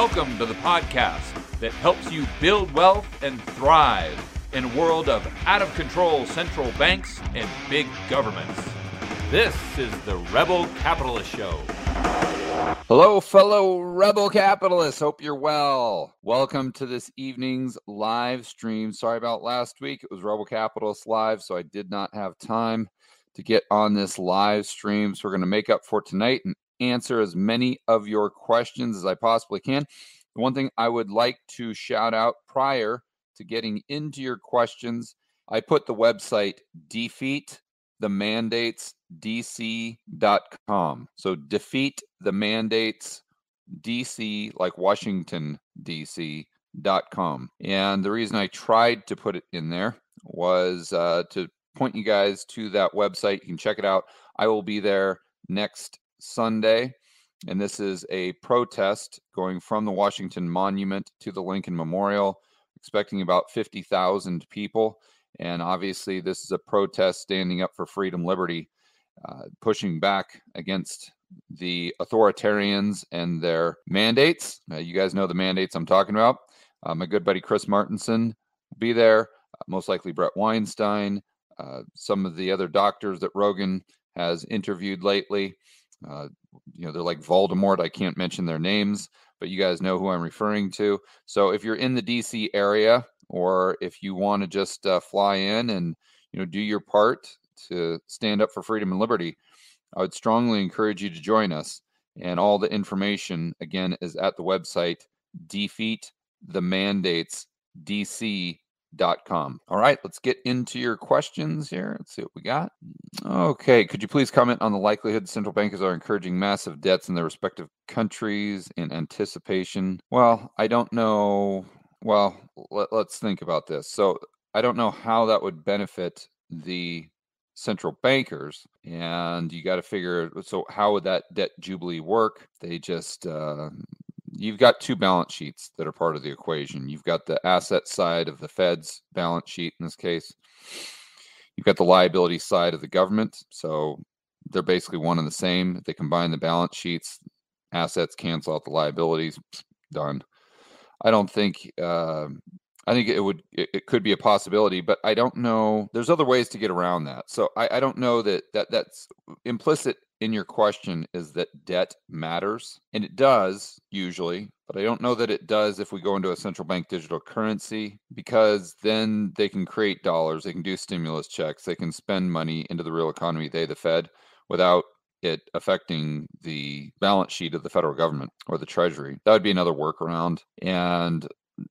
Welcome to the podcast that helps you build wealth and thrive in a world of out-of-control central banks and big governments. This is the Rebel Capitalist Show. Hello, fellow Rebel Capitalists. Hope you're well. Welcome to this evening's live stream. Sorry about last week. It was Rebel Capitalist Live, so I did not have time to get on this live stream. So we're going to make up for tonight and answer as many of your questions as I possibly can. The one thing I would like to shout out prior to getting into your questions, I put the website defeatthemandatesdc.com. So defeatthemandatesdc, like Washington, D.C.com. And the reason I tried to put it in there was to point you guys to that website. You can check it out. I will be there next Sunday, and this is a protest going from the Washington Monument to the Lincoln Memorial, expecting about 50,000 people. And obviously, this is a protest standing up for freedom, liberty, pushing back against the authoritarians and their mandates. You guys know the mandates I'm talking about. My good buddy Chris Martenson will be there, most likely Brett Weinstein, some of the other doctors that Rogan has interviewed lately. They're like Voldemort. I can't mention their names, but you guys know who I'm referring to. So if you're in the DC area, or if you want to just fly in and do your part to stand up for freedom and liberty, I would strongly encourage you to join us. And all the information, again, is at the website defeatthemandatesdc.com. All right, let's get into your questions here. Let's see what we got. Okay, could you please comment on the likelihood central bankers are encouraging massive debts in their respective countries in anticipation? Well, I don't know. Well, let's think about this. So I don't know how that would benefit the central bankers, and you got to figure, so how would that debt jubilee work? They just you've got two balance sheets that are part of the equation. You've got the asset side of the Fed's balance sheet in this case. You've got the liability side of the government. So they're basically one and the same. They combine the balance sheets, assets cancel out the liabilities, done. I don't think I think it could be a possibility, but I don't know. There's other ways to get around that. So I don't know that's implicit in your question is that debt matters, and it does usually, but I don't know that it does if we go into a central bank digital currency, because then they can create dollars, they can do stimulus checks, they can spend money into the real economy, the Fed, without it affecting the balance sheet of the federal government or the Treasury. That would be another workaround, and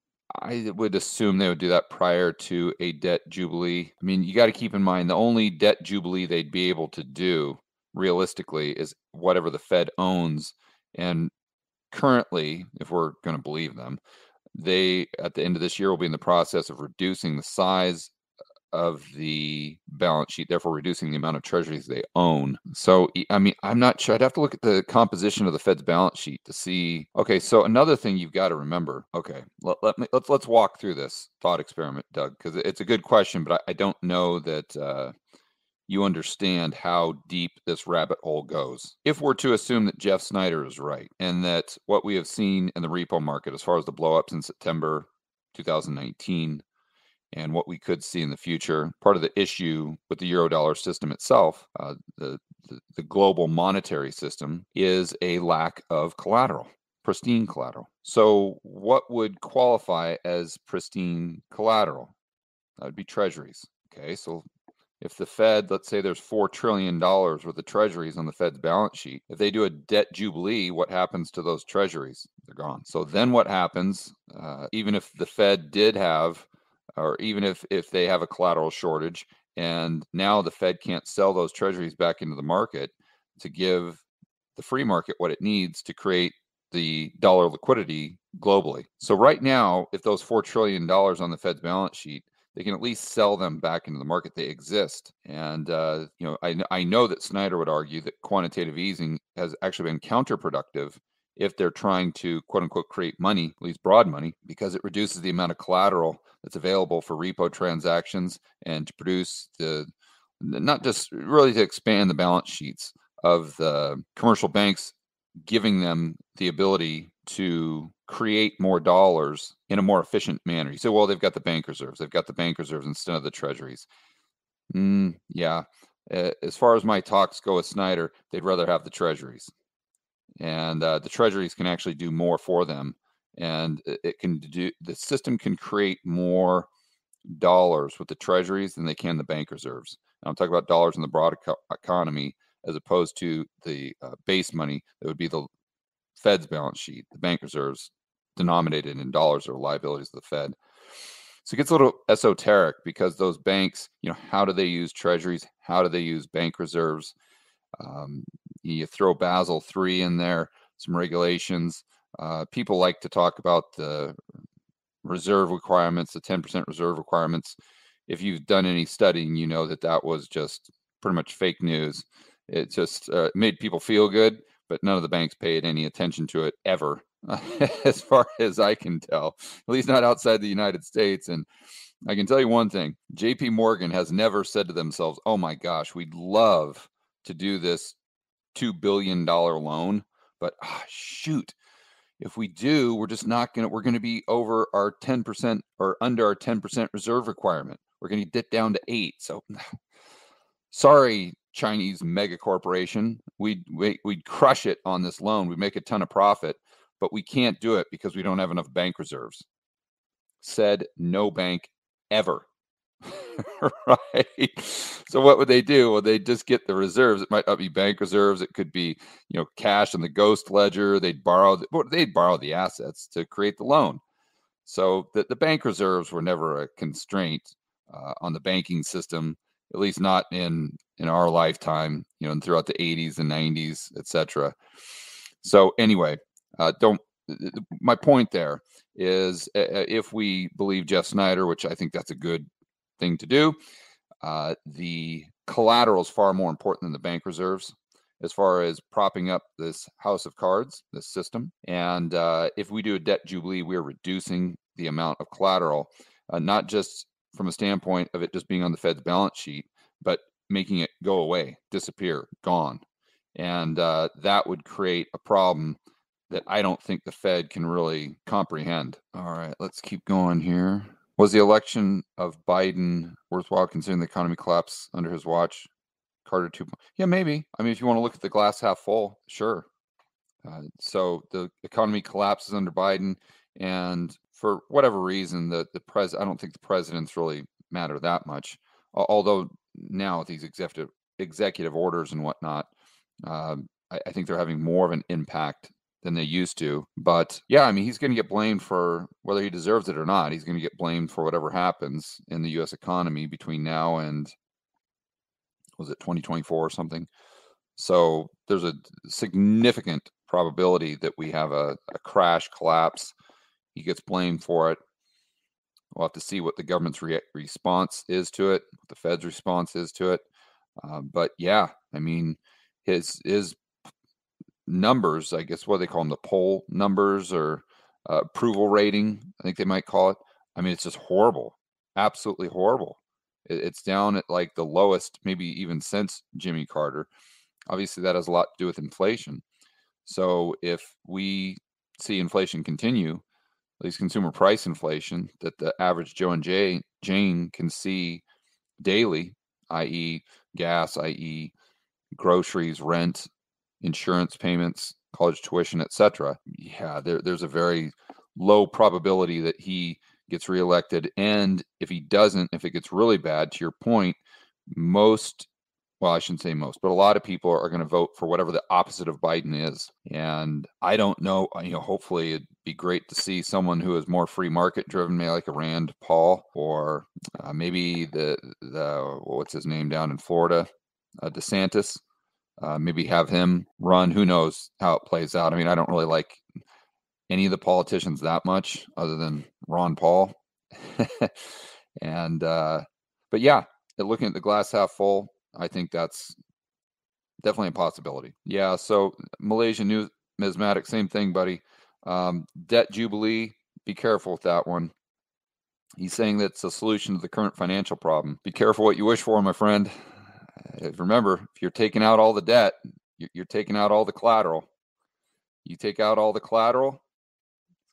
I would assume they would do that prior to a debt jubilee. I mean, you got to keep in mind the only debt jubilee they'd be able to do realistically is whatever the Fed owns. And currently, if we're going to believe them, they, at the end of this year, will be in the process of reducing the size of the balance sheet, therefore reducing the amount of treasuries they own. So, I mean, I'm not sure. I'd have to look at the composition of the Fed's balance sheet to see. Okay, so another thing you've got to remember. Okay, let's walk through this thought experiment, Doug, because it's a good question, but I don't know that you understand how deep this rabbit hole goes. If we're to assume that Jeff Snyder is right, and that what we have seen in the repo market as far as the blowups in September 2019, and what we could see in the future, part of the issue with the Eurodollar system itself, the global monetary system, is a lack of collateral, pristine collateral. So what would qualify as pristine collateral? That would be treasuries. Okay, so if the Fed, let's say there's $4 trillion worth of treasuries on the Fed's balance sheet, if they do a debt jubilee, what happens to those treasuries? They're gone. So then what happens, even if the Fed did have, or even if they have a collateral shortage, and now the Fed can't sell those treasuries back into the market to give the free market what it needs to create the dollar liquidity globally. So right now, if those $4 trillion on the Fed's balance sheet, they can at least sell them back into the market. They exist. And, I know that Snyder would argue that quantitative easing has actually been counterproductive if they're trying to, quote unquote, create money, at least broad money, because it reduces the amount of collateral that's available for repo transactions and to produce not just really to expand the balance sheets of the commercial banks, giving them the ability to create more dollars in a more efficient manner. You say, well, they've got the bank reserves. They've got the bank reserves instead of the treasuries. Yeah. As far as my talks go with Snyder, they'd rather have the treasuries. And the treasuries can actually do more for them. And the system can create more dollars with the treasuries than they can the bank reserves. And I'm talking about dollars in the broad economy as opposed to the base money that would be the Fed's balance sheet, the bank reserves denominated in dollars or liabilities of the Fed. So it gets a little esoteric because those banks, how do they use treasuries? How do they use bank reserves? You throw Basel III in there, some regulations. People like to talk about the reserve requirements, the 10% reserve requirements. If you've done any studying, you know that was just pretty much fake news. It just made people feel good, but none of the banks paid any attention to it ever, as far as I can tell, at least not outside the United States. And I can tell you one thing, JP Morgan has never said to themselves, oh my gosh, we'd love to do this $2 billion loan, but shoot, if we do, we're going to be over our 10% or under our 10% reserve requirement. We're going to dip down to 8. So sorry, Chinese mega corporation, we'd crush it on this loan. We'd make a ton of profit, but we can't do it because we don't have enough bank reserves. Said no bank ever. Right. So what would they do? Well, they just get the reserves. It might not be bank reserves. It could be, cash in the ghost ledger. They'd borrow the assets to create the loan. So the bank reserves were never a constraint on the banking system, at least not in our lifetime, and throughout the 80s and 90s, etc. So anyway, my point there is if we believe Jeff Snyder, which I think that's a good thing to do, the collateral is far more important than the bank reserves as far as propping up this house of cards, this system. And if we do a debt jubilee, we're reducing the amount of collateral, not just from a standpoint of it just being on the Fed's balance sheet, but making it go away, disappear, gone. And that would create a problem that I don't think the Fed can really comprehend. All right, let's keep going here. Was the election of Biden worthwhile considering the economy collapse under his watch? Carter 2. Yeah, maybe. I mean, if you want to look at the glass half full, sure. So the economy collapses under Biden, and for whatever reason, the I don't think the presidents really matter that much. Although now with these executive orders and whatnot, I think they're having more of an impact than they used to. But yeah, I mean, he's going to get blamed for whether he deserves it or not. He's going to get blamed for whatever happens in the U.S. economy between now and, was it 2024 or something? So there's a significant probability that we have a crash, collapse. He gets blamed for it. We'll have to see what the government's response is to it, what the Fed's response is to it. But yeah, I mean, his numbers, I guess what they call them, the poll numbers or approval rating, I think they might call it. I mean, it's just horrible, absolutely horrible. It's down at like the lowest, maybe even since Jimmy Carter. Obviously, that has a lot to do with inflation. So if we see inflation continue, at least consumer price inflation, that the average Joe and Jane can see daily, i.e. gas, i.e. groceries, rent, insurance payments, college tuition, etc. Yeah, there's a very low probability that he gets reelected. And if he doesn't, if it gets really bad, to your point, I shouldn't say most, but a lot of people are going to vote for whatever the opposite of Biden is. And I don't know, hopefully it'd be great to see someone who is more free market driven, maybe like a Rand Paul, or maybe the what's his name down in Florida, DeSantis. Maybe have him run. Who knows how it plays out? I mean, I don't really like any of the politicians that much other than Ron Paul. And but yeah, looking at the glass half full, I think that's definitely a possibility. Yeah, so Malaysian Numismatic, same thing, buddy. Debt jubilee, be careful with that one. He's saying that's a solution to the current financial problem. Be careful what you wish for, my friend. Remember, if you're taking out all the debt, you're taking out all the collateral. You take out all the collateral,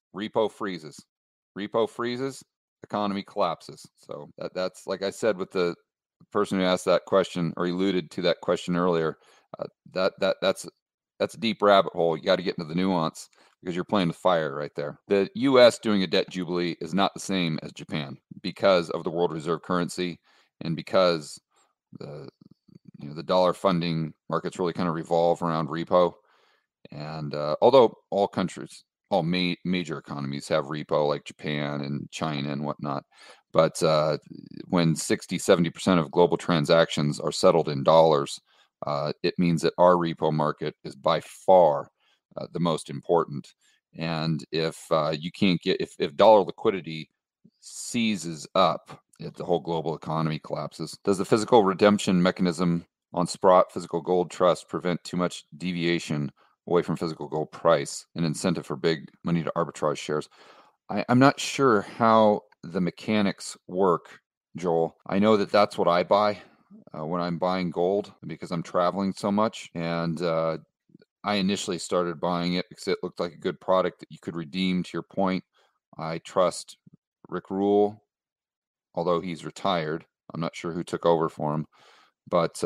repo freezes. Repo freezes, economy collapses. So that's like I said with the person who asked that question or alluded to that question earlier. That's a deep rabbit hole. You got to get into the nuance because you're playing with fire right there. The U.S. doing a debt jubilee is not the same as Japan because of the world reserve currency and because the dollar funding markets really kind of revolve around repo. And although all countries, all major economies have repo like Japan and China and whatnot, but when 60-70% of global transactions are settled in dollars, it means that our repo market is by far the most important. And if you can't get, if dollar liquidity seizes up, the whole global economy collapses. Does the physical redemption mechanism on Sprott Physical Gold Trust prevent too much deviation away from physical gold price, an incentive for big money to arbitrage shares? I'm not sure how the mechanics work, Joel. I know that that's what I buy when I'm buying gold because I'm traveling so much. And I initially started buying it because it looked like a good product that you could redeem. To your point, I trust Rick Rule, although he's retired. I'm not sure who took over for him. But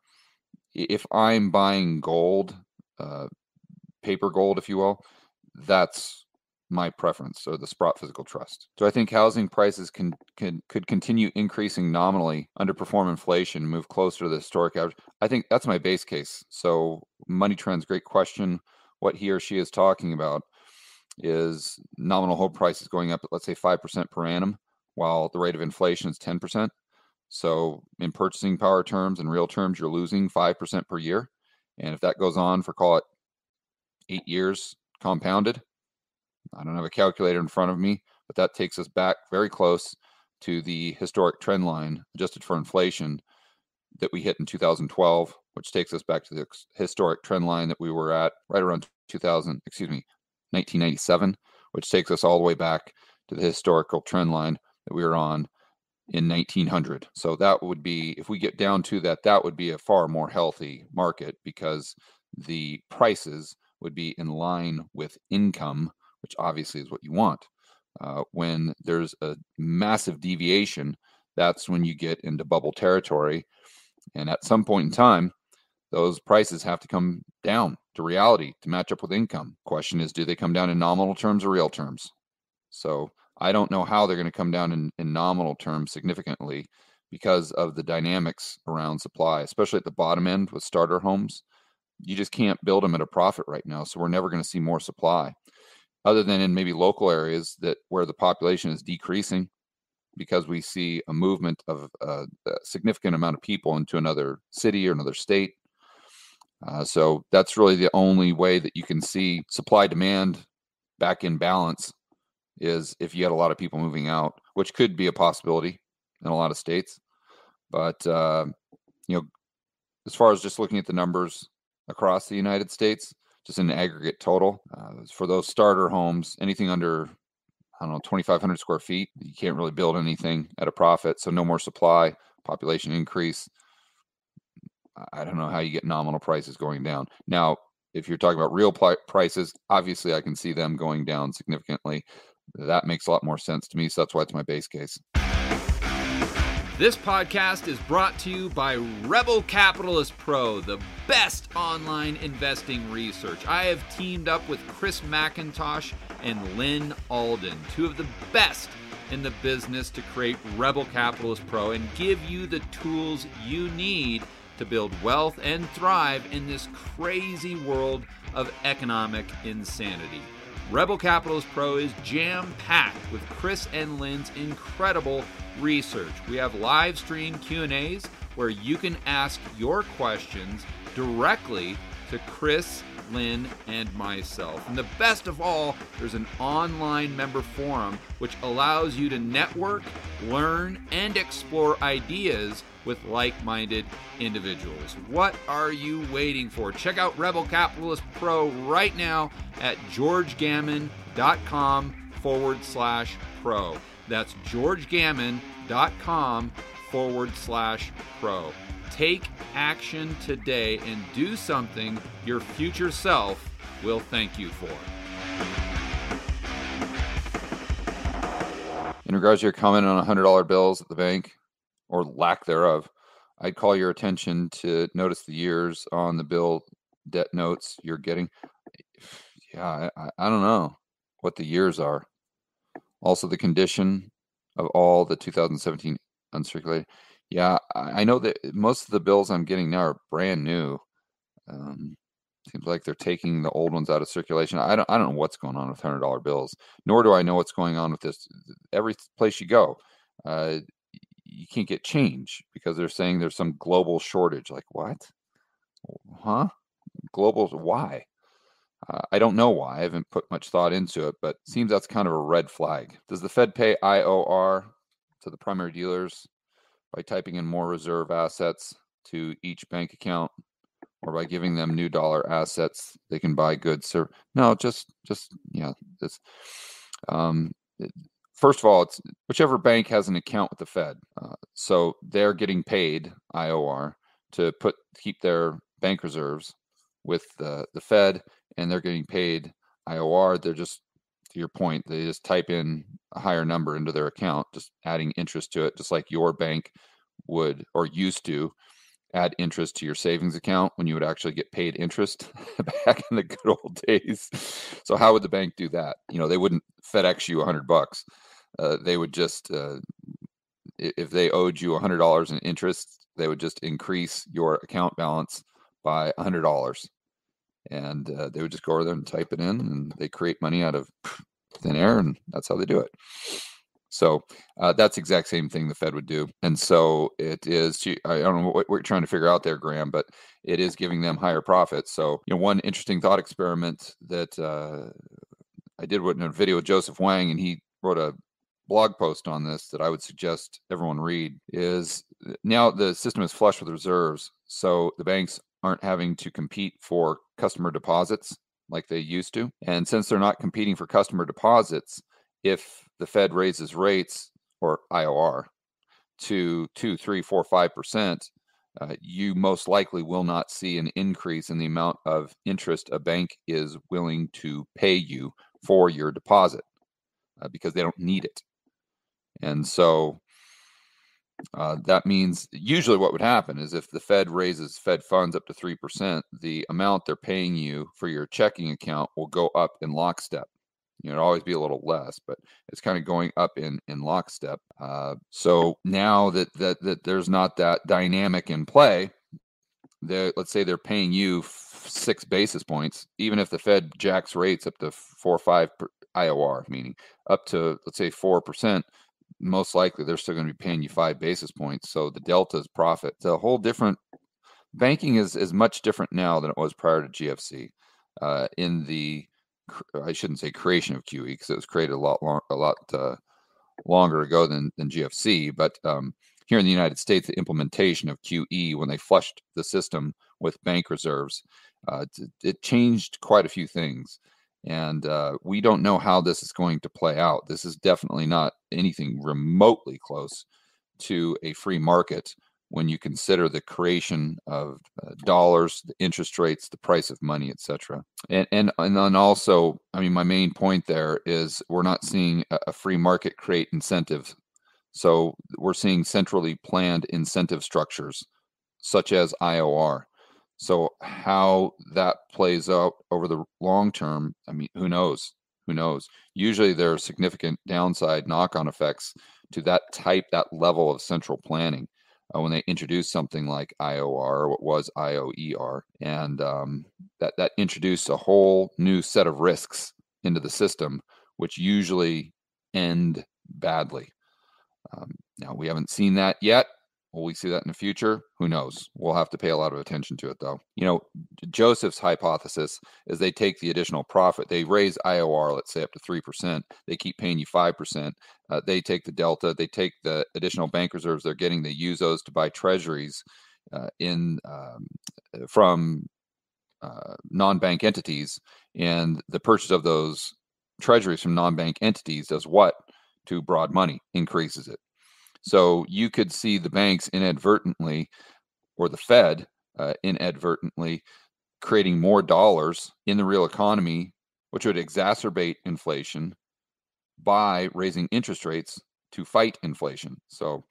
if I'm buying gold, paper gold, if you will, that's my preference. So the Sprott Physical Trust. Do I think housing prices could continue increasing nominally, underperform inflation, move closer to the historic average? I think that's my base case. So Money Trend's great question. What he or she is talking about is nominal home prices going up at, let's say, 5% per annum, while the rate of inflation is 10%. So in purchasing power terms and real terms, you're losing 5% per year. And if that goes on for, call it, 8 years compounded, I don't have a calculator in front of me, but that takes us back very close to the historic trend line adjusted for inflation that we hit in 2012, which takes us back to the historic trend line that we were at right around 1997, which takes us all the way back to the historical trend line that we were on in 1900. So that would be, if we get down to that, that would be a far more healthy market because the prices would be in line with income, which obviously is what you want. When there's a massive deviation, that's when you get into bubble territory. And at some point in time, those prices have to come down to reality to match up with income. Question is, do they come down in nominal terms or real terms? So I don't know how they're going to come down in nominal terms significantly because of the dynamics around supply, especially at the bottom end with starter homes. You just can't build them at a profit right now. So we're never going to see more supply other than in maybe local areas that where the population is decreasing because we see a movement of a significant amount of people into another city or another state. So that's really the only way that you can see supply demand back in balance is if you had a lot of people moving out, which could be a possibility in a lot of states. But, as far as just looking at the numbers across the United States, just in aggregate total, for those starter homes, anything under, 2,500 square feet, you can't really build anything at a profit. So no more supply, population increase. I don't know how you get nominal prices going down. Now, if you're talking about real prices, obviously I can see them going down significantly. That makes a lot more sense to me. So that's why it's my base case. This podcast is brought to you by Rebel Capitalist Pro, the best online investing research. I have teamed up with Chris McIntosh and Lynn Alden, two of the best in the business, to create Rebel Capitalist Pro and give you the tools you need to build wealth and thrive in this crazy world of economic insanity. Rebel Capitalist Pro is jam-packed with Chris and Lynn's incredible research. We have live stream Q&As where you can ask your questions directly to Chris, Lynn, and myself. And the best of all, there's an online member forum which allows you to network, learn, and explore ideas with like-minded individuals. What are you waiting for? Check out Rebel Capitalist Pro right now at georgegammon.com/pro. That's georgegammon.com/pro. Take action today and do something your future self will thank you for. In regards to your comment on $100 bills at the bank, or lack thereof, I'd call your attention to notice the years on the bill debt notes you're getting. Yeah, I don't know what the years are. Also, the condition of all the 2017 uncirculated. Yeah, I know that most of the bills I'm getting now are brand new. Seems like they're taking the old ones out of circulation. I don't know what's going on with $100 bills, nor do I know what's going on with this. Every place you go, you can't get change because they're saying there's some global shortage. Like what? Huh? Global? Why? I don't know why. I haven't put much thought into it, but it seems that's kind of a red flag. Does the Fed pay IOR to the primary dealers by typing in more reserve assets to each bank account, or by giving them new dollar assets they can buy goods? No, just yeah. This first of all, it's whichever bank has an account with the Fed, so they're getting paid IOR to keep their bank reserves with the Fed, and they're getting paid IOR. They're just, to your point, they just type in a higher number into their account, just adding interest to it, just like your bank would or used to add interest to your savings account when you would actually get paid interest back in the good old days. So how would the bank do that? They wouldn't FedEx you $100. They would just, if they owed you $100 in interest, they would just increase your account balance by $100, and they would just go over there and type it in, and they create money out of thin air, and that's how they do it. So that's the exact same thing the Fed would do. And so it is, I don't know what we're trying to figure out there, Graham, but it is giving them higher profits. So, one interesting thought experiment that I did in a video with Joseph Wang, and he wrote a blog post on this that I would suggest everyone read, is now the system is flush with reserves. So the banks aren't having to compete for customer deposits like they used to. And since they're not competing for customer deposits, if the Fed raises rates, or IOR, to 2, 3, 4, 5%, you most likely will not see an increase in the amount of interest a bank is willing to pay you for your deposit because they don't need it. And so that means usually what would happen is if the Fed raises Fed funds up to 3%, the amount they're paying you for your checking account will go up in lockstep. It'll always be a little less, but it's kind of going up in lockstep. So now that there's not that dynamic in play, let's say they're paying you 6 basis points, even if the Fed jacks rates up to 4 or 5 IOR, meaning up to, let's say, 4%, most likely they're still going to be paying you 5 basis points. So the delta is profit. It's a whole different, banking is much different now than it was prior to GFC. In the, I shouldn't say creation of QE, because it was created a lot longer ago than GFC, but here in the United States, the implementation of QE, when they flushed the system with bank reserves, it changed quite a few things. And we don't know how this is going to play out. This is definitely not anything remotely close to a free market when you consider the creation of dollars, the interest rates, the price of money, etc. And then also, I mean, my main point there is we're not seeing a free market create incentives. So we're seeing centrally planned incentive structures, such as IOR. So how that plays out over the long term, I mean, who knows? Who knows? Usually there are significant downside knock-on effects to that level of central planning when they introduce something like IOR, or what was IOER, and that introduced a whole new set of risks into the system, which usually end badly. Now, we haven't seen that yet. Will we see that in the future? Who knows? We'll have to pay a lot of attention to it, though. Joseph's hypothesis is they take the additional profit. They raise IOR, let's say, up to 3%. They keep paying you 5%. They take the delta. They take the additional bank reserves they're getting. They use those to buy treasuries from non-bank entities. And the purchase of those treasuries from non-bank entities does what to broad money? Increases it. So you could see the banks inadvertently, or the Fed inadvertently, creating more dollars in the real economy, which would exacerbate inflation by raising interest rates to fight inflation. So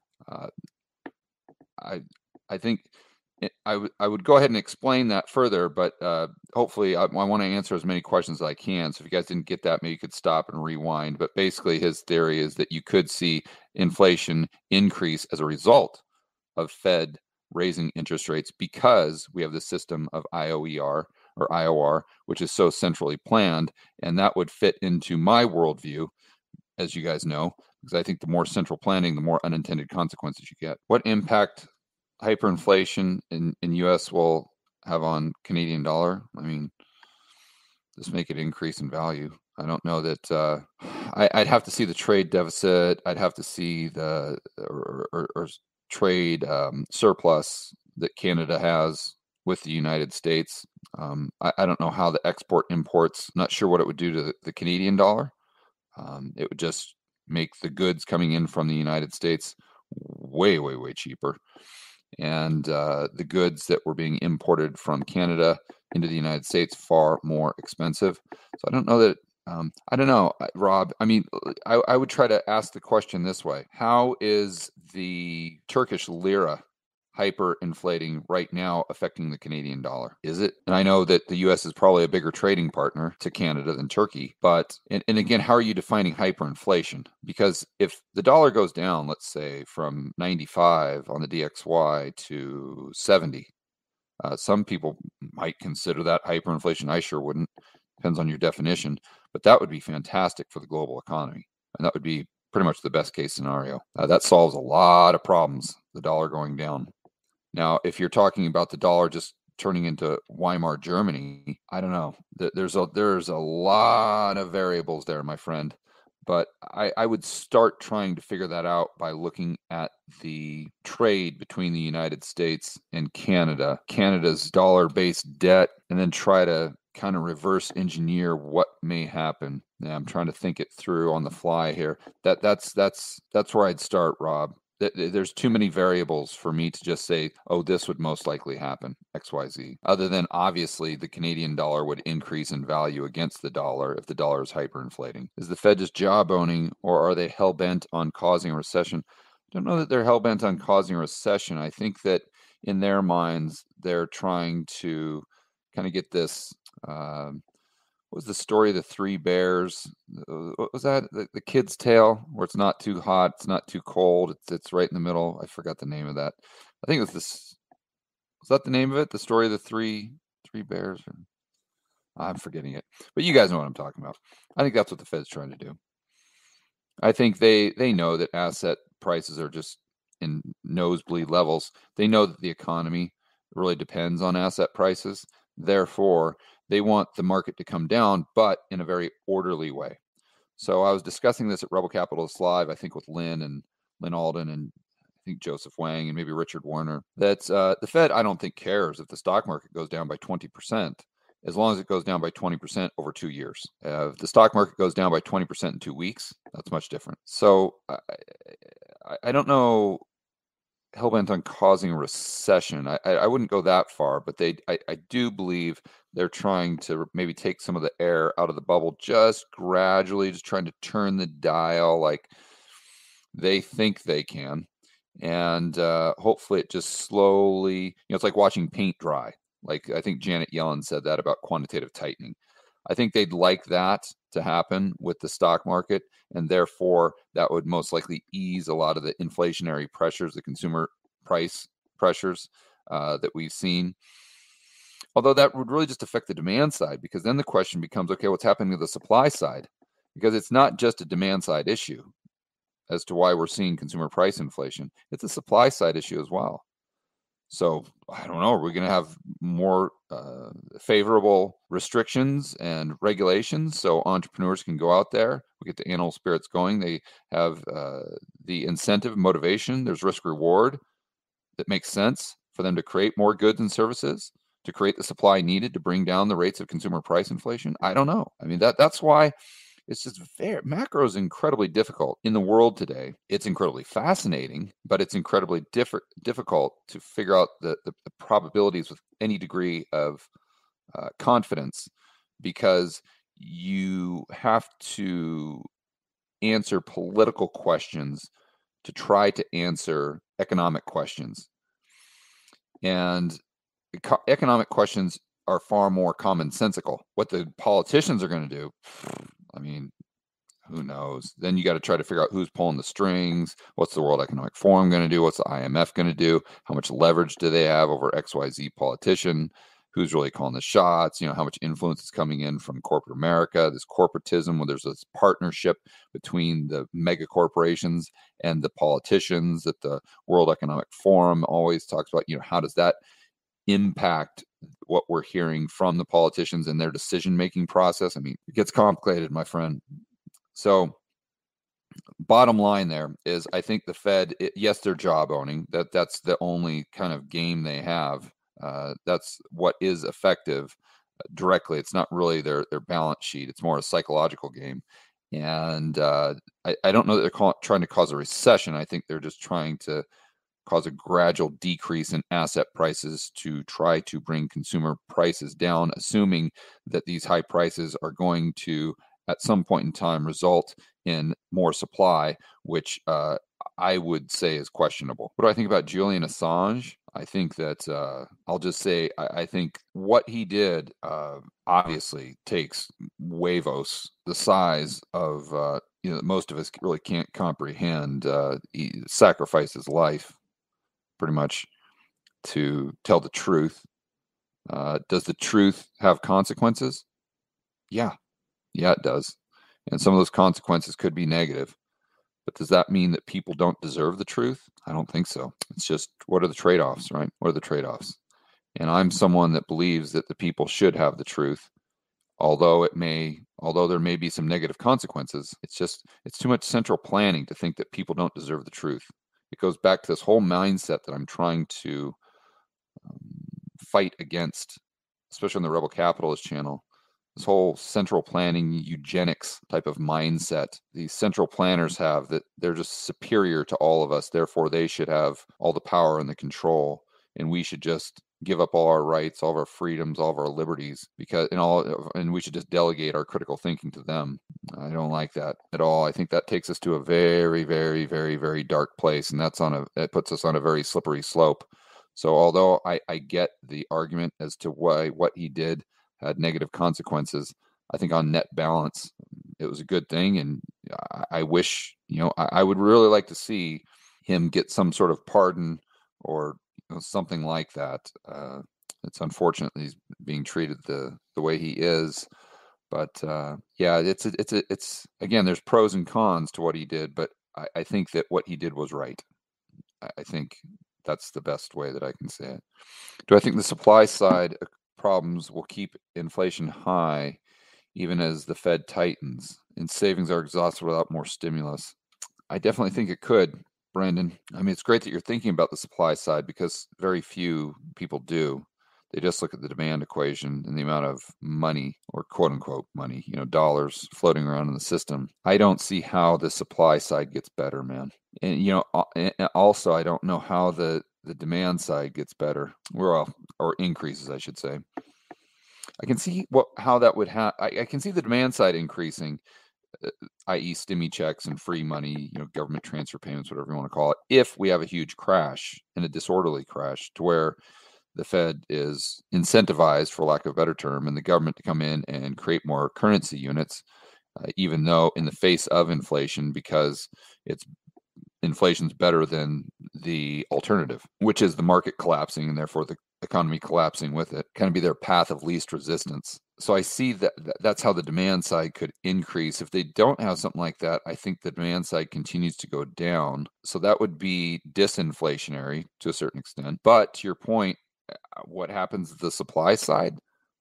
I think I would go ahead and explain that further, but hopefully I want to answer as many questions as I can. So if you guys didn't get that, maybe you could stop and rewind. But basically his theory is that you could see inflation increase as a result of Fed raising interest rates because we have the system of IOER or IOR, which is so centrally planned. And that would fit into my worldview, as you guys know, because I think the more central planning, the more unintended consequences you get. What impact hyperinflation in US will have on Canadian dollar? I mean, just make it increase in value. I don't know that I'd have to see the trade deficit. I'd have to see the or trade surplus that Canada has with the United States. I don't know how the export imports, not sure what it would do to the Canadian dollar. It would just make the goods coming in from the United States way, way, way cheaper. And the goods that were being imported from Canada into the United States far more expensive. So I don't know that, I don't know, Rob. I mean, I would try to ask the question this way. How is the Turkish lira hyperinflating right now affecting the Canadian dollar? Is it? And I know that the US is probably a bigger trading partner to Canada than Turkey, but and again, how are you defining hyperinflation? Because if the dollar goes down, let's say from 95 on the DXY to 70, some people might consider that hyperinflation. I sure wouldn't. Depends on your definition, but that would be fantastic for the global economy, and that would be pretty much the best case scenario. That solves a lot of problems, the dollar going down. Now, if you're talking about the dollar just turning into Weimar Germany, I don't know. There's a lot of variables there, my friend. But I would start trying to figure that out by looking at the trade between the United States and Canada, Canada's dollar-based debt, and then try to kind of reverse engineer what may happen. Now, I'm trying to think it through on the fly here. That's where I'd start, Rob. There's too many variables for me to just say, oh, this would most likely happen, XYZ. Other than obviously the Canadian dollar would increase in value against the dollar if the dollar is hyperinflating. Is the Fed just jawboning, or are they hell-bent on causing a recession? I don't know that they're hell-bent on causing a recession. I think that in their minds, they're trying to kind of get this what was the story of the three bears? What was that? The Kid's Tale, where it's not too hot, it's not too cold, it's right in the middle. I forgot the name of that. I think it was this. Was that the name of it? The story of the three bears? I'm forgetting it, but you guys know what I'm talking about. I think that's what the Fed's trying to do. I think they know that asset prices are just in nosebleed levels. They know that the economy really depends on asset prices. Therefore, they want the market to come down, but in a very orderly way. So I was discussing this at Rebel Capitalist Live, I think with Lynn Alden and I think Joseph Wang and maybe Richard Warner, that the Fed, I don't think cares if the stock market goes down by 20%, as long as it goes down by 20% over 2 years. If the stock market goes down by 20% in 2 weeks, that's much different. So I don't know, hell-bent on causing a recession. I wouldn't go that far, but I do believe they're trying to maybe take some of the air out of the bubble just gradually, just trying to turn the dial like they think they can. And hopefully it just slowly, it's like watching paint dry. Like I think Janet Yellen said that about quantitative tightening. I think they'd like that to happen with the stock market, and therefore that would most likely ease a lot of the inflationary pressures, the consumer price pressures that we've seen. Although that would really just affect the demand side, because then the question becomes, okay, what's happening to the supply side? Because it's not just a demand side issue as to why we're seeing consumer price inflation. It's a supply side issue as well. So I don't know, are we going to have more favorable restrictions and regulations so entrepreneurs can go out there? We get the animal spirits going. They have the incentive, motivation. There's risk reward that makes sense for them to create more goods and services, to create the supply needed to bring down the rates of consumer price inflation. I don't know. I mean, that's why it's just macro is incredibly difficult in the world today. It's incredibly fascinating, but it's incredibly difficult to figure out the probabilities with any degree of confidence, because you have to answer political questions to try to answer economic questions. And economic questions are far more commonsensical. What the politicians are going to do, I mean, who knows? Then you got to try to figure out who's pulling the strings. What's the World Economic Forum going to do? What's the IMF going to do? How much leverage do they have over XYZ politician? Who's really calling the shots? How much influence is coming in from corporate America, this corporatism, where there's this partnership between the mega corporations and the politicians that the World Economic Forum always talks about. How does that impact what we're hearing from the politicians and their decision-making process? I mean, it gets complicated, my friend. So bottom line there is, I think the Fed, yes, they're job owning. That's the only kind of game they have. That's what is effective directly. It's not really their balance sheet. It's more a psychological game. And I don't know that they're trying to cause a recession. I think they're just trying to cause a gradual decrease in asset prices to try to bring consumer prices down, assuming that these high prices are going to, at some point in time, result in more supply, which I would say is questionable. What do I think about Julian Assange? I think that I'll just say I think what he did obviously takes huevos, the size of most of us really can't comprehend. He sacrificed his life pretty much to tell the truth. Does the truth have consequences? Yeah, it does. And some of those consequences could be negative. But does that mean that people don't deserve the truth? I don't think so. It's just, what are the trade-offs, right? What are the trade-offs? And I'm someone that believes that the people should have the truth, although there may be some negative consequences. It's too much central planning to think that people don't deserve the truth. It goes back to this whole mindset that I'm trying to fight against, especially on the Rebel Capitalist channel. This whole central planning, eugenics type of mindset these central planners have, that they're just superior to all of us. Therefore, they should have all the power and the control, and we should just give up all our rights, all of our freedoms, all of our liberties, and we should just delegate our critical thinking to them. I don't like that at all. I think that takes us to a very, very, very, very dark place, and that puts us on a very slippery slope. So although I get the argument as to why what he did had negative consequences, I think on net balance, it was a good thing. And I wish, I would really like to see him get some sort of pardon or something like that. It's unfortunate he's being treated the way he is. But yeah, it's again, there's pros and cons to what he did, but I think that what he did was right. I think that's the best way that I can say it. Do I think the supply side problems will keep inflation high even as the Fed tightens and savings are exhausted without more stimulus? I definitely think it could, Brandon. I mean, it's great that you're thinking about the supply side, because very few people do. They just look at the demand equation and the amount of money, or quote unquote money, dollars floating around in the system. I don't see how the supply side gets better, man. And also I don't know how the demand side gets better, or increases, I should say. I can see how that would happen. I can see the demand side increasing, i.e. stimmy checks and free money, government transfer payments, whatever you want to call it, if we have a huge crash and a disorderly crash to where the Fed is incentivized, for lack of a better term, and the government to come in and create more currency units, even though in the face of inflation, because inflation's better than the alternative, which is the market collapsing and therefore the economy collapsing with it, kind of be their path of least resistance. So I see that's how the demand side could increase. If they don't have something like that, I think the demand side continues to go down. So that would be disinflationary to a certain extent. But to your point, what happens to the supply side?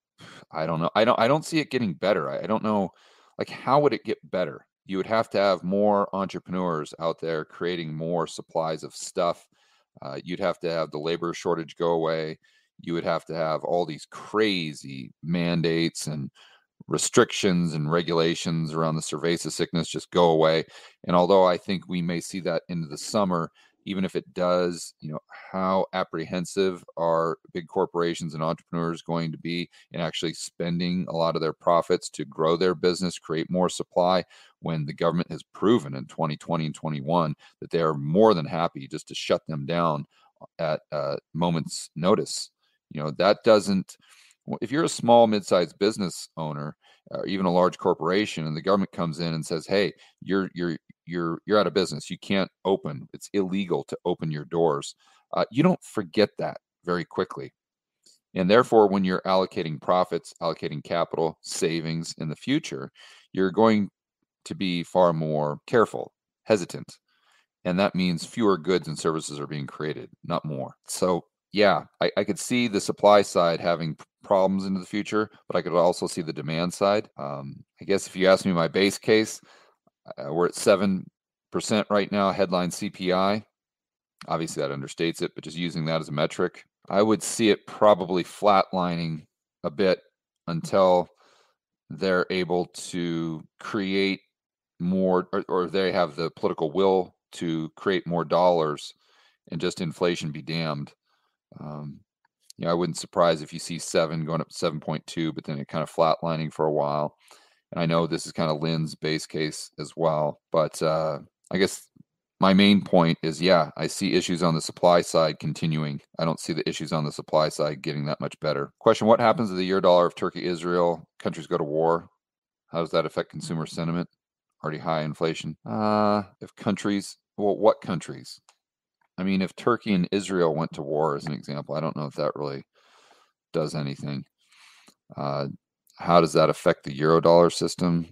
I don't know. I don't see it getting better. I don't know, like, how would it get better? You would have to have more entrepreneurs out there creating more supplies of stuff. You'd have to have the labor shortage go away. You would have to have all these crazy mandates and restrictions and regulations around the cerveza sickness just go away. And although I think we may see that into the summer, even if it does, how apprehensive are big corporations and entrepreneurs going to be in actually spending a lot of their profits to grow their business, create more supply, when the government has proven in 2020 and 21 that they are more than happy just to shut them down at moment's notice. That doesn't, if you're a small, mid-sized business owner, or even a large corporation, and the government comes in and says, hey, you're out of business, you can't open, it's illegal to open your doors, you don't forget that very quickly. And therefore, when you're allocating profits, allocating capital, savings in the future, you're going to be far more careful, hesitant. And that means fewer goods and services are being created, not more. So yeah, I could see the supply side having problems into the future, but I could also see the demand side. I guess if you ask me my base case, we're at 7% right now, headline CPI. Obviously, that understates it, but just using that as a metric, I would see it probably flatlining a bit until they're able to create more, or they have the political will to create more dollars, and just inflation be damned. I wouldn't surprise if you see 7 going up to 7.2, but then it kind of flatlining for a while. And I know this is kind of Lynn's base case as well, but I guess my main point is, yeah, I see issues on the supply side continuing. I don't see the issues on the supply side getting that much better. Question: what happens to the Eurodollar if Turkey, Israel, countries go to war? How does that affect consumer sentiment? Already high inflation. If countries, well, what countries? I mean, if Turkey and Israel went to war, as an example, I don't know if that really does anything. How does that affect the Eurodollar system?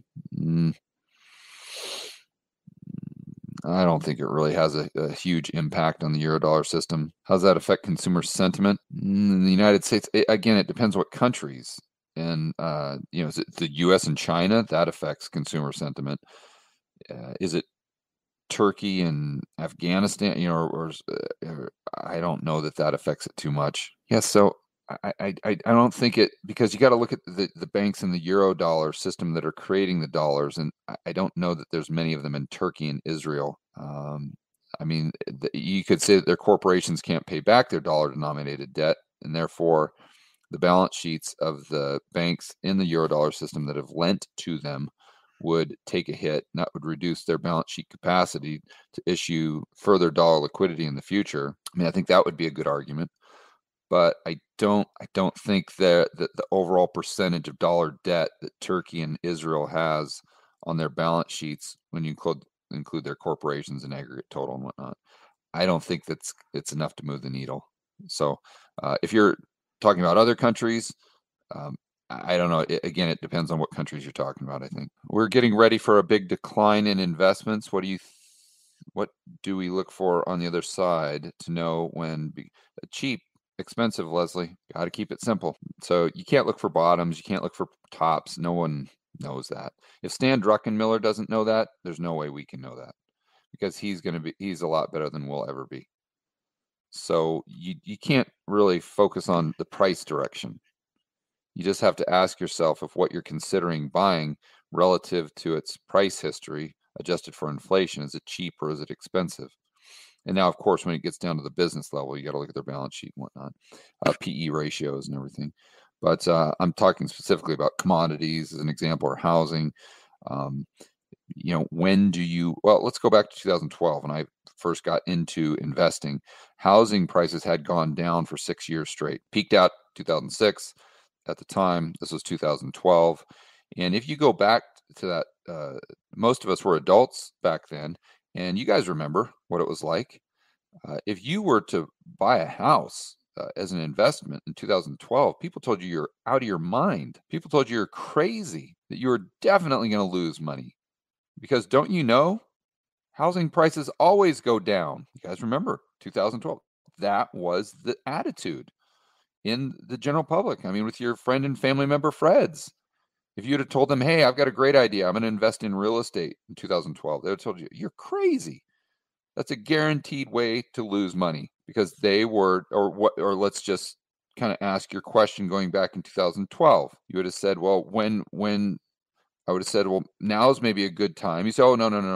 I don't think it really has a huge impact on the Eurodollar system. How does that affect consumer sentiment? In the United States, again, it depends what countries. And, is it the U.S. and China? That affects consumer sentiment. Is it Turkey and Afghanistan, or I don't know that affects it too much. Yeah, so I don't think it, because you got to look at the banks in the Eurodollar system that are creating the dollars, and I don't know that there's many of them in Turkey and Israel. I mean, you could say that their corporations can't pay back their dollar-denominated debt, and therefore the balance sheets of the banks in the Eurodollar system that have lent to them would take a hit, and that would reduce their balance sheet capacity to issue further dollar liquidity in the future. I mean, I think that would be a good argument, but I don't think that the overall percentage of dollar debt that Turkey and Israel has on their balance sheets, when you include their corporations and aggregate total and whatnot, I don't think it's enough to move the needle. So if you're talking about other countries, I don't know. Again, it depends on what countries you're talking about, I think. We're getting ready for a big decline in investments. What do we look for on the other side to know when cheap, expensive, Leslie? Got to keep it simple. So you can't look for bottoms. You can't look for tops. No one knows that. If Stan Druckenmiller doesn't know that, there's no way we can know that, because he's a lot better than we'll ever be. So you can't really focus on the price direction. You just have to ask yourself if what you're considering buying relative to its price history, adjusted for inflation, is it cheap or is it expensive? And now, of course, when it gets down to the business level, you got to look at their balance sheet and whatnot, PE ratios and everything. But I'm talking specifically about commodities as an example, or housing. When do you, well, let's go back to 2012 when I first got into investing. Housing prices had gone down for 6 years straight, peaked out 2006. At the time, this was 2012. And if you go back to that, most of us were adults back then, and you guys remember what it was like. If you were to buy a house as an investment in 2012, people told you you're out of your mind. People told you you're crazy, that you were definitely going to lose money. Because don't you know, housing prices always go down. You guys remember 2012? That was the attitude in the general public. I mean, with your friend and family member Freds, if you'd have told them, hey, I've got a great idea, I'm going to invest in real estate in 2012, they would have told you, you're crazy. That's a guaranteed way to lose money, because they were, or let's just kind of ask your question going back in 2012. You would have said, well, when I would have said, well, now is maybe a good time. You say, oh, no.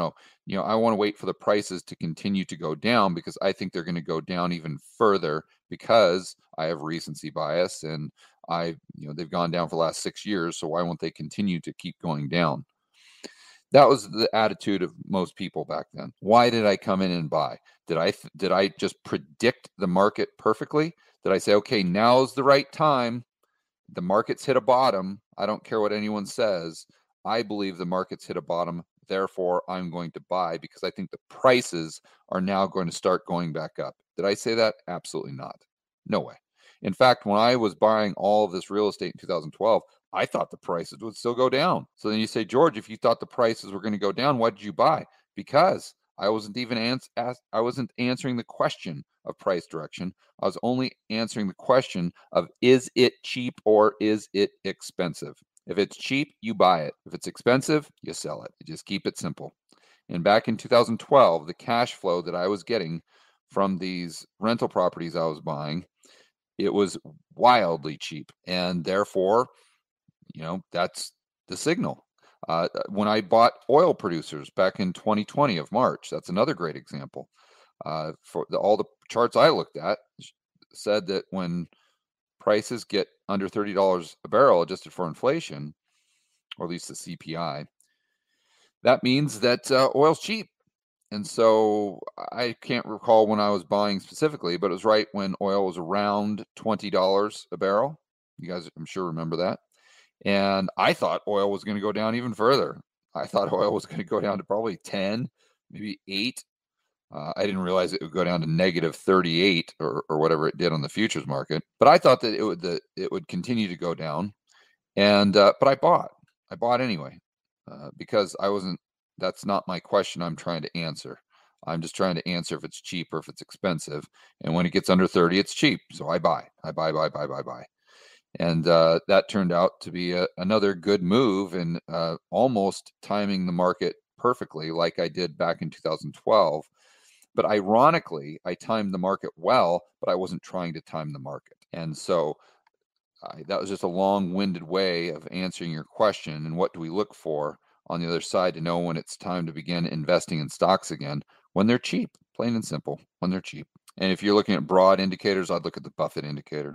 I want to wait for the prices to continue to go down because I think they're going to go down even further because I have recency bias and they've gone down for the last 6 years. So why won't they continue to keep going down? That was the attitude of most people back then. Why did I come in and buy? Did I just predict the market perfectly? Did I say, okay, now's the right time? The market's hit a bottom. I don't care what anyone says. I believe the market's hit a bottom. Therefore, I'm going to buy because I think the prices are now going to start going back up. Did I say that? Absolutely not. No way. In fact, when I was buying all of this real estate in 2012, I thought the prices would still go down. So then you say, George, if you thought the prices were going to go down, why did you buy? Because I wasn't even I wasn't answering the question of price direction. I was only answering the question of, is it cheap or is it expensive? If it's cheap, you buy it. If it's expensive, you sell it. You just keep it simple. And back in 2012, the cash flow that I was getting from these rental properties I was buying, it was wildly cheap. And therefore, that's the signal. When I bought oil producers back in 2020 of March, that's another great example. All the charts I looked at said that when prices get under $30 a barrel adjusted for inflation, or at least the CPI, that means that oil's cheap. And so I can't recall when I was buying specifically, but it was right when oil was around $20 a barrel. You guys, I'm sure, remember that. And I thought oil was going to go down even further. I thought oil was going to go down to probably 10, maybe 8. I didn't realize it would go down to negative 38 or whatever it did on the futures market. But I thought that it would continue to go down. And but I bought. I bought anyway because that's not my question I'm trying to answer. I'm just trying to answer if it's cheap or if it's expensive. And when it gets under 30, it's cheap. So I buy. I buy. And that turned out to be another good move and almost timing the market perfectly like I did back in 2012. But ironically, I timed the market well, but I wasn't trying to time the market. And so that was just a long-winded way of answering your question. And what do we look for on the other side to know when it's time to begin investing in stocks again? When they're cheap, plain and simple, when they're cheap. And if you're looking at broad indicators, I'd look at the Buffett indicator.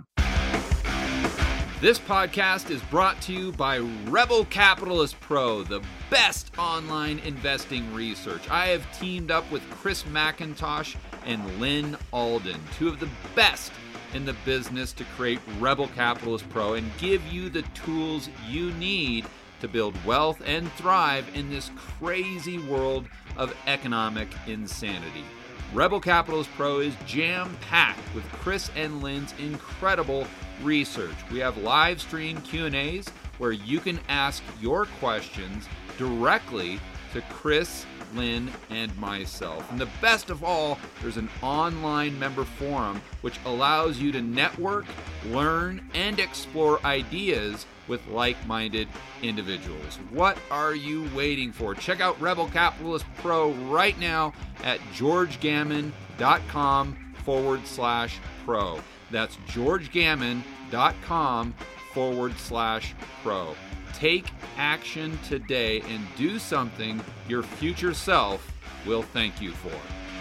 This podcast is brought to you by Rebel Capitalist Pro, the best online investing research. I have teamed up with Chris McIntosh and Lynn Alden, two of the best in the business, to create Rebel Capitalist Pro and give you the tools you need to build wealth and thrive in this crazy world of economic insanity. Rebel Capitalist Pro is jam-packed with Chris and Lynn's incredible research. We have live stream Q&As where you can ask your questions directly to Chris, Lynn, and myself. And the best of all, there's an online member forum which allows you to network, learn, and explore ideas with like-minded individuals. What are you waiting for? Check out Rebel Capitalist Pro right now at georgegammon.com/pro. That's georgegammon.com/pro. Take action today and do something your future self will thank you for.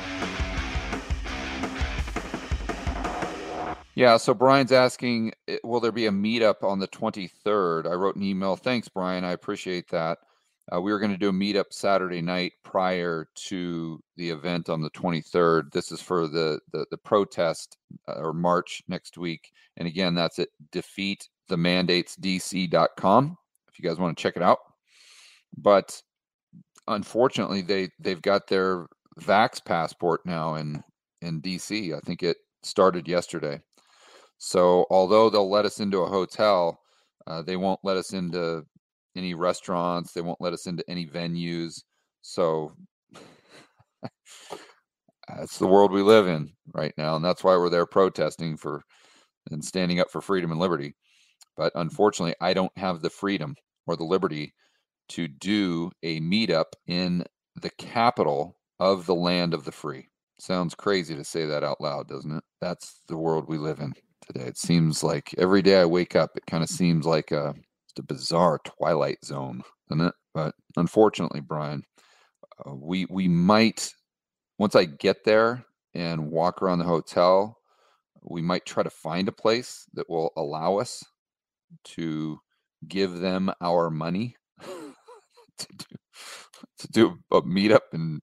Yeah, so Brian's asking, will there be a meetup on the 23rd? I wrote an email. Thanks, Brian. I appreciate that. We were going to do a meetup Saturday night prior to the event on the 23rd. This is for the protest or march next week. And again, that's at defeatthemandatesdc.com if you guys want to check it out. But unfortunately, they've got their Vax passport now in DC. I think it started yesterday. So although they'll let us into a hotel, they won't let us into any restaurants. They won't let us into any venues. So that's the world we live in right now. And that's why we're there protesting for and standing up for freedom and liberty. But unfortunately, I don't have the freedom or the liberty to do a meetup in the capital of the land of the free. Sounds crazy to say that out loud, doesn't it? That's the world we live in today. It seems like every day I wake up, it kind of seems like a bizarre twilight zone, doesn't it? But unfortunately, Brian, we might, once I get there and walk around the hotel, we might try to find a place that will allow us to give them our money to do a meetup and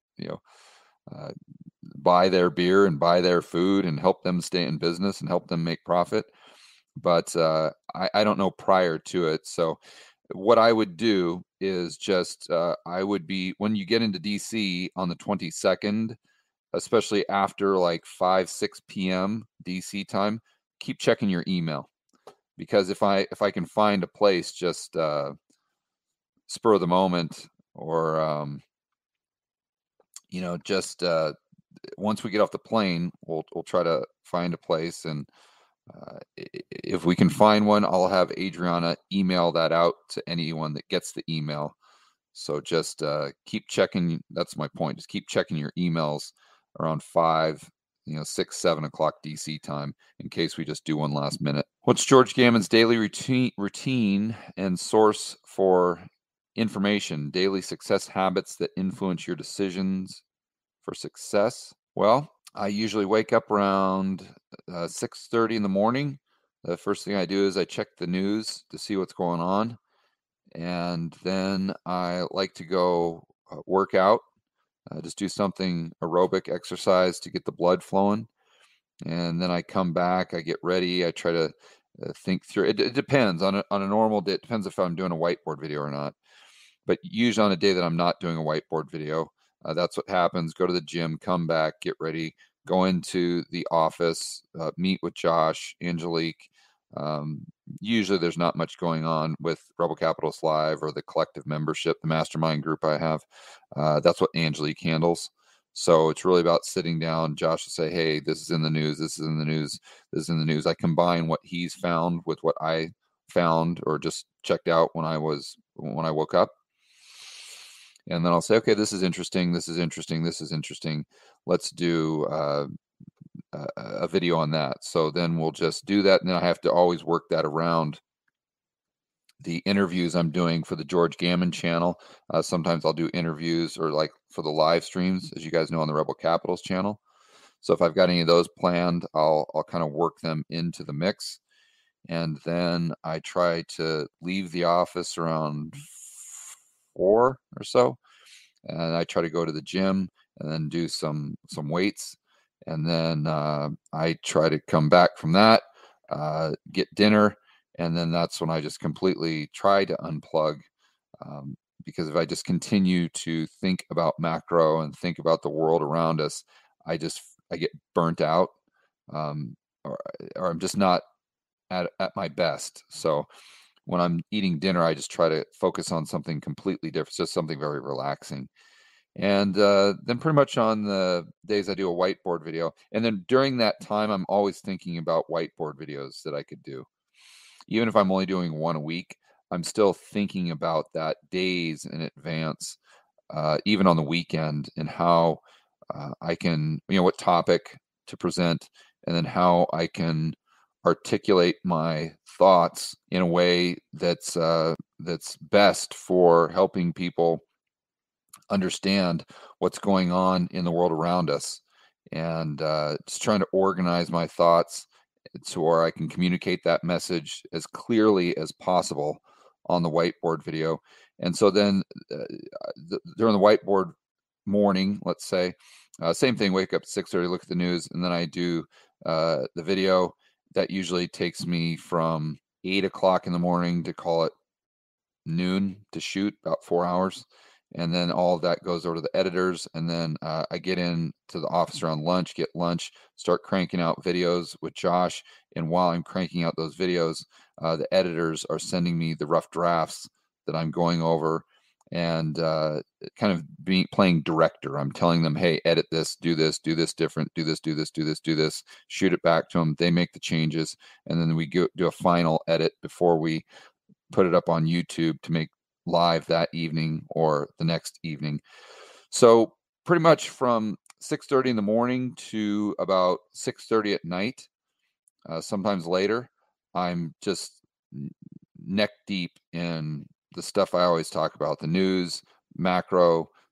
buy their beer and buy their food and help them stay in business and help them make profit. But I don't know prior to it. So what I would do is just I would be, when you get into DC on the 22nd, especially after like 5-6 p.m. DC time, keep checking your email, because if I can find a place just spur of the moment, or just once we get off the plane, we'll try to find a place, and if we can find one, I'll have Adriana email that out to anyone that gets the email. So just keep checking. That's my point. Just keep checking your emails around 5, 6, 7 o'clock DC time, in case we just do one last minute. What's George Gammon's daily routine and source for information? Daily success habits that influence your decisions for success. Well, I usually wake up around 6:30 in the morning. The first thing I do is I check the news to see what's going on. And then I like to go work out, just do something aerobic exercise to get the blood flowing. And then I come back, I get ready, I try to think through. It depends on a normal day. It depends if I'm doing a whiteboard video or not. But usually on a day that I'm not doing a whiteboard video, that's what happens. Go to the gym, come back, get ready, go into the office, meet with Josh, Angelique. Usually there's not much going on with Rebel Capitalist Live or the collective membership, the mastermind group I have. That's what Angelique handles. So it's really about sitting down. Josh will say, hey, this is in the news, this is in the news, this is in the news. I combine what he's found with what I found or just checked out when I woke up. And then I'll say, okay, this is interesting, this is interesting, this is interesting. Let's do a video on that. So then we'll just do that. And then I have to always work that around the interviews I'm doing for the George Gammon channel. Sometimes I'll do interviews, or like for the live streams, as you guys know, on the Rebel Capitals channel. So if I've got any of those planned, I'll kind of work them into the mix. And then I try to leave the office around 4 or so. And I try to go to the gym and then do some weights. And then I try to come back from that, get dinner. And then that's when I just completely try to unplug. Because if I just continue to think about macro and think about the world around us, I get burnt out, or I'm just not at my best. So when I'm eating dinner, I just try to focus on something completely different, just something very relaxing. And then pretty much on the days I do a whiteboard video, and then during that time, I'm always thinking about whiteboard videos that I could do. Even if I'm only doing one a week, I'm still thinking about that days in advance, even on the weekend, and how I can, what topic to present, and then how I can articulate my thoughts in a way that's best for helping people understand what's going on in the world around us, and just trying to organize my thoughts to where I can communicate that message as clearly as possible on the whiteboard video. And so then during the whiteboard morning, let's say, same thing, wake up at 6:30, look at the news, and then I do the video. That usually takes me from 8 o'clock in the morning to call it noon to shoot, about 4 hours. And then all of that goes over to the editors. And then I get in to the office around lunch, get lunch, start cranking out videos with Josh. And while I'm cranking out those videos, the editors are sending me the rough drafts that I'm going over, and kind of playing director. I'm telling them, hey, edit this different, do this, shoot it back to them. They make the changes. And then we do a final edit before we put it up on YouTube to make live that evening or the next evening. So pretty much from 6:30 in the morning to about 6:30 at night, sometimes later, I'm just neck deep in the stuff I always talk about: the news, macro,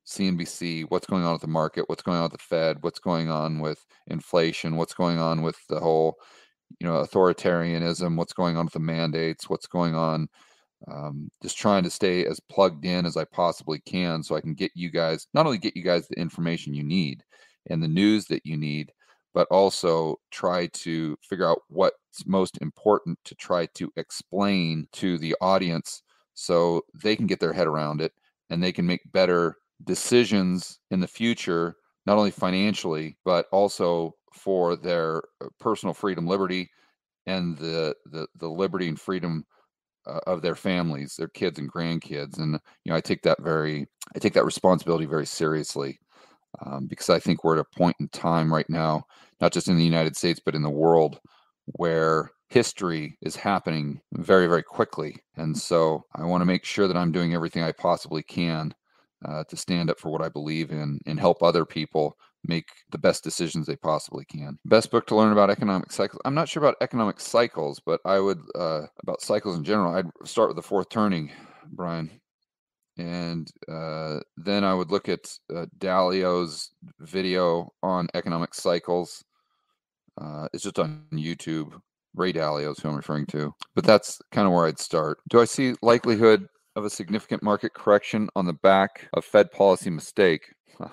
CNBC, what's going on with the market, what's going on with the Fed, what's going on with inflation, what's going on with the whole, authoritarianism, what's going on with the mandates, what's going on. Just trying to stay as plugged in as I possibly can so I can not only get you guys the information you need and the news that you need, but also try to figure out what's most important to try to explain to the audience so they can get their head around it and they can make better decisions in the future, not only financially, but also for their personal freedom, liberty, and the liberty and freedom of their families, their kids and grandkids. And I take that responsibility very seriously, because I think we're at a point in time right now, not just in the United States, but in the world, where history is happening very, very quickly. And so I want to make sure that I'm doing everything I possibly can to stand up for what I believe in and help other people make the best decisions they possibly can. Best book to learn about economic cycles. I'm not sure about economic cycles, but I would, about cycles in general, I'd start with The Fourth Turning, Brian. And then I would look at Dalio's video on economic cycles. It's just on YouTube. Ray Dalio is who I'm referring to. But that's kind of where I'd start. Do I see likelihood of a significant market correction on the back of Fed policy mistake?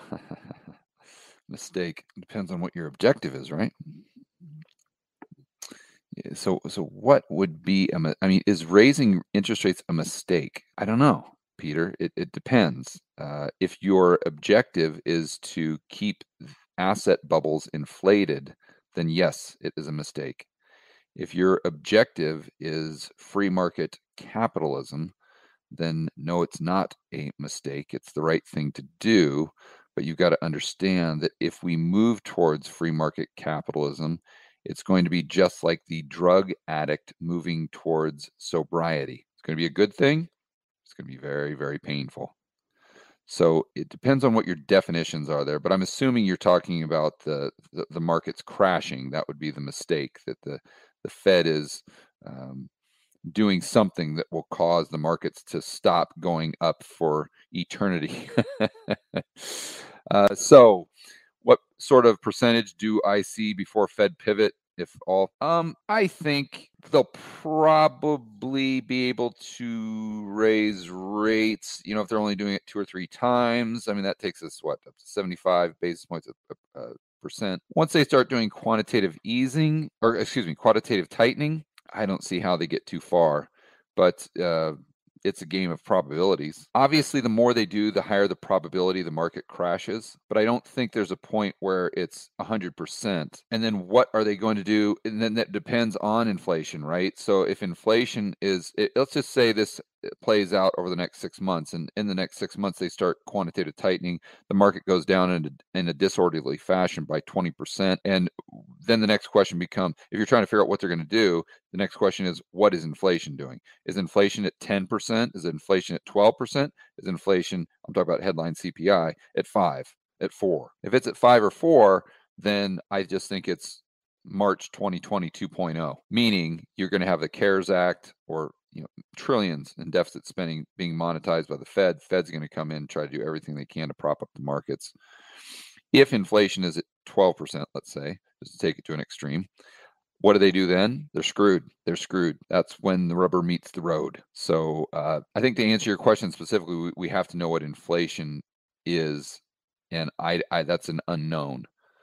Mistake depends on what your objective is, right? So what would be is raising interest rates a mistake? I don't know, Peter. It depends. If your objective is to keep asset bubbles inflated, then yes, it is a mistake. If your objective is free market capitalism, then no, it's not a mistake. It's the right thing to do. But you've got to understand that if we move towards free market capitalism, it's going to be just like the drug addict moving towards sobriety. It's going to be a good thing. It's going to be very, very painful. So it depends on what your definitions are there. But I'm assuming you're talking about the markets crashing. That would be the mistake, that the Fed is doing something that will cause the markets to stop going up for eternity. So what sort of percentage do I see before Fed pivot, if all? I think they'll probably be able to raise rates, if they're only doing it 2 or 3 times. I mean, that takes us, up to 75 basis points percent. Once they start doing quantitative tightening, I don't see how they get too far, but it's a game of probabilities. Obviously, the more they do, the higher the probability the market crashes, but I don't think there's a point where it's 100%. And then what are they going to do? And then that depends on inflation, right? So if inflation let's just say this plays out over the next 6 months, and in the next 6 months they start quantitative tightening, the market goes down in a disorderly fashion by 20%. And then the next question becomes, if you're trying to figure out what they're going to do, the next question is, what is inflation doing? Is inflation at 10%? Is inflation at 12%? Is inflation, I'm talking about headline CPI, at 5, at 4? If it's at 5 or 4, then I just think it's March 2020 2.0, meaning you're going to have the CARES Act, or trillions in deficit spending being monetized by the Fed. Fed's going to come in and try to do everything they can to prop up the markets. If inflation is at 12%, let's say, just to take it to an extreme, what do they do then? They're screwed. That's when the rubber meets the road. So I think to answer your question specifically, we have to know what inflation is, and I that's an unknown.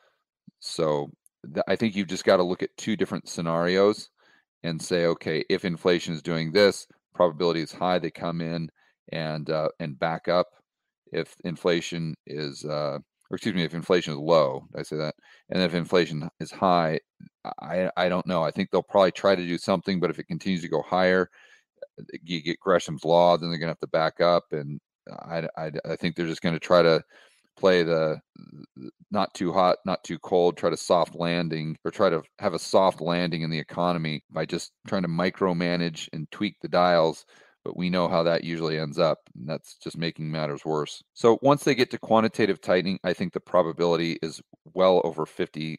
So I think you've just got to look at 2 different scenarios and say, okay, if inflation is doing this, probability is high they come in and back up. If inflation is if inflation is low, did I say that? And if inflation is high, I don't know. I think they'll probably try to do something, but if it continues to go higher, you get Gresham's law, then they're going to have to back up. And I think they're just going to try to play the not too hot, not too cold, try to soft landing, or try to have a soft landing in the economy by just trying to micromanage and tweak the dials. But we know how that usually ends up, and that's just making matters worse. So once they get to quantitative tightening, I think the probability is well over 50%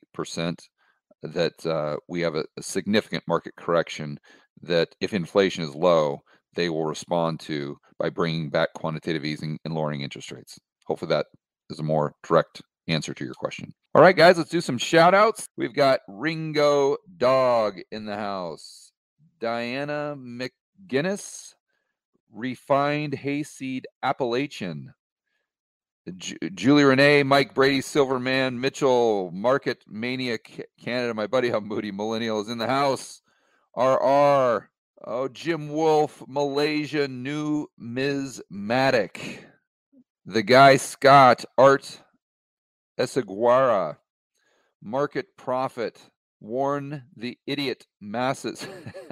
that we have a significant market correction that, if inflation is low, they will respond to by bringing back quantitative easing and lowering interest rates. hopefully that is a more direct answer to your question. All right, guys, let's do some shout outs. We've got Ringo Dog in the house, Diana McGinnis, Refined Hayseed Appalachian, Julie Renee, Mike Brady, Silverman, Mitchell, Market Mania Canada, my buddy How Moody Millennial is in the house, RR, Jim Wolf, Malaysia, Numismatic, the guy Scott, Art Esaguara, Market Profit, Warn the Idiot Masses,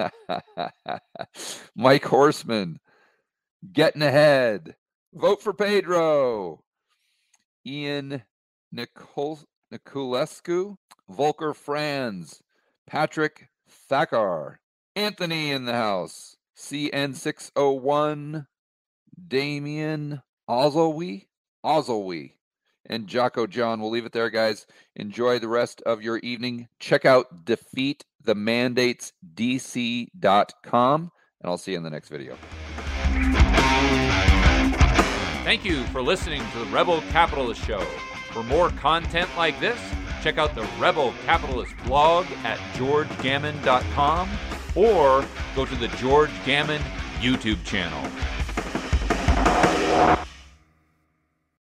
Mike Horseman, Getting Ahead, Vote for Pedro, Ian Niculescu, Volker Franz, Patrick Thackar, Anthony in the house, CN601, Damian Ozolwi, and Jocko John. We'll leave it there, guys. Enjoy the rest of your evening. Check out defeatthemandatesdc.com, and I'll see you in the next video. Thank you for listening to the Rebel Capitalist Show. For more content like this, check out the Rebel Capitalist blog at georgegammon.com or go to the George Gammon YouTube channel.